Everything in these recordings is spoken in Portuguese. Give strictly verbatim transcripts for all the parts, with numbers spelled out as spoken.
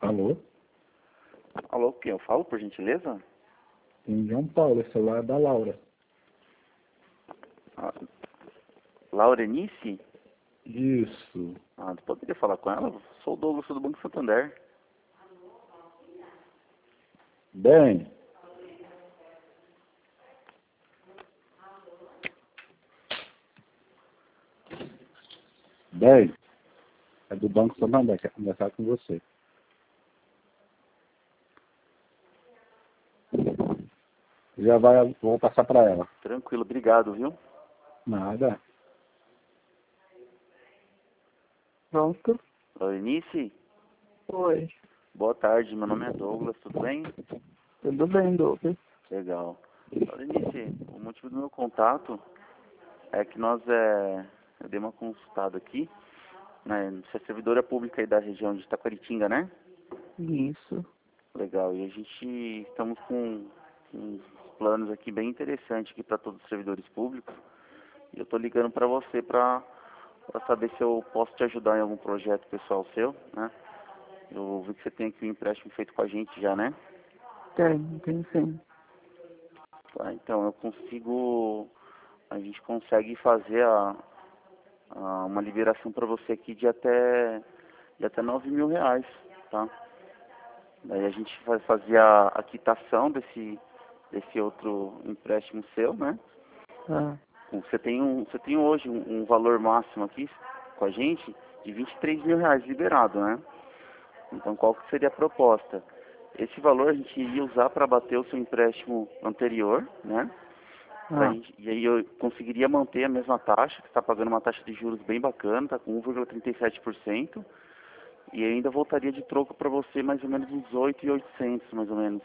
Alô? Alô, quem eu falo, por gentileza? Em João Paulo, esse celular é da Laura. Ah, Laurenice? Isso. Ah, tu poderia falar com ela? Sou o Douglas do Banco Santander. Bem. Bem. É do Banco Santander, quer conversar com você. Já vai, vou passar para ela. Tranquilo, obrigado, viu? Nada. Pronto. Laurenice? Oi. Boa tarde, meu nome é Douglas, tudo bem? Tudo bem, Douglas? Legal. Laurenice, o motivo do meu contato é que nós, é, eu dei uma consultada aqui, né, você é servidora pública aí da região de Taquaritinga, né? Isso. Legal, e a gente estamos com uns planos aqui bem interessantes aqui para todos os servidores públicos. E eu estou ligando para você para saber se eu posso te ajudar em algum projeto pessoal seu, né? Eu vi que você tem aqui um empréstimo feito com a gente já, né? Tem, tem sim. Tá, então eu consigo, a gente consegue fazer a, a uma liberação para você aqui de até, de até nove mil reais, tá? Daí a gente vai fazer a, a quitação desse, desse outro empréstimo seu, né? Ah, Você tem, um, você tem hoje um, um valor máximo aqui com a gente de vinte e três mil reais liberado, né? Então qual que seria a proposta? Esse valor a gente iria usar para bater o seu empréstimo anterior, né? Pra ah, gente, e aí eu conseguiria manter a mesma taxa, que está pagando uma taxa de juros bem bacana, está com um vírgula trinta e sete por cento. E ainda voltaria de troco para você mais ou menos uns oito mil e oitocentos, mais ou menos.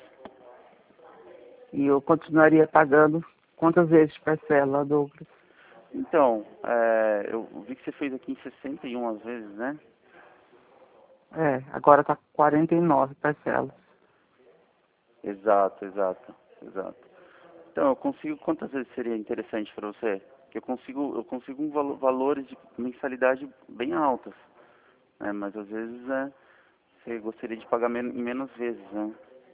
e eu continuaria pagando quantas vezes parcela, Douglas? Então, é, eu vi que você fez aqui em sessenta e um às vezes, né? É, agora tá quarenta e nove parcelas. Exato, exato, exato. Então, eu consigo, quantas vezes seria interessante para você? Que eu consigo, eu consigo um valo, valores de mensalidade bem altas, né? Mas às vezes, é, você gostaria de pagar men em menos vezes, né?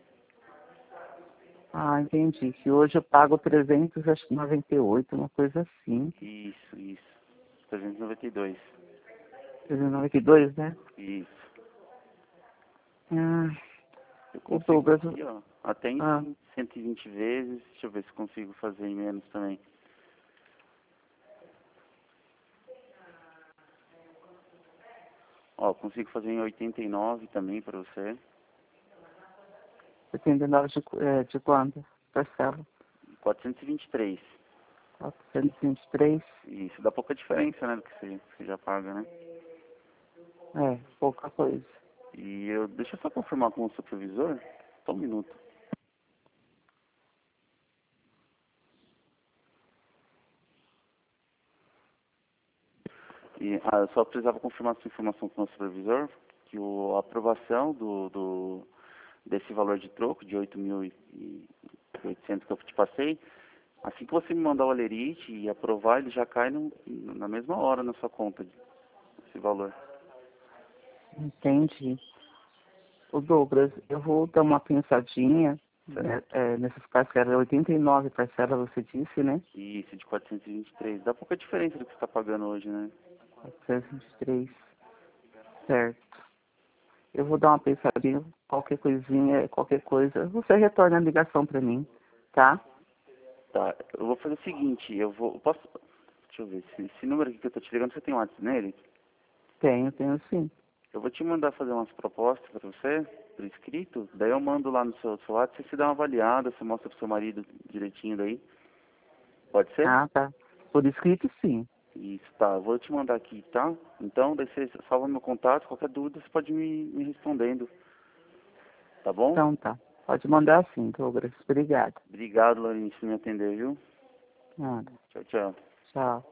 Ah, entendi. Que hoje eu pago trezentos e noventa e oito, uma coisa assim. Isso, isso. trezentos e noventa e dois. trezentos e noventa e dois, né? Isso. Ah, Eu o consigo Douglas... aqui, ó, até em Ah, cento e vinte vezes. Deixa eu ver se consigo fazer em menos também. Ó, consigo fazer em oitenta e nove também para você. setenta e nove de, é, de quanto? Parcela? quatrocentos e vinte e três. quatrocentos e vinte e três? Isso, dá pouca diferença, né, do que você, você já paga, né? É, pouca coisa. E eu, deixa eu só confirmar com o supervisor. Só um minuto. E, ah, eu só precisava confirmar essa informação com o supervisor, que o, a aprovação do, do, desse valor de troco, de oito mil e oitocentos que eu te passei, assim que você me mandar o alerite e aprovar, ele já cai no, na mesma hora na sua conta, esse valor. Entendi. O Douglas, eu vou dar uma pensadinha, né, Certo? é, nessas parcelas, oitenta e nove parcelas você disse, né? Isso, de quatrocentos e vinte e três. Dá pouca diferença do que você está pagando hoje, né? quatrocentos e vinte e três, certo. Eu vou dar uma pensadinha, qualquer coisinha, qualquer coisa, você retorna a ligação para mim, tá? Tá, eu vou fazer o seguinte, eu vou, eu posso, deixa eu ver, esse, esse número aqui que eu tô te ligando, você tem um WhatsApp nele? Tenho, tenho sim. Eu vou te mandar fazer umas propostas para você, por escrito, daí eu mando lá no seu, seu WhatsApp, você dá uma avaliada, você mostra pro seu marido direitinho daí. Pode ser? Ah, tá. Por escrito, sim. Isso, tá, eu vou te mandar aqui, tá? Então, daí você salva meu contato, qualquer dúvida você pode me, me respondendo, tá bom? Então tá. Pode mandar sim, Douglas. Obrigado. Obrigado, Laurinha, por me atender, viu? Nada. Tchau, tchau. Tchau.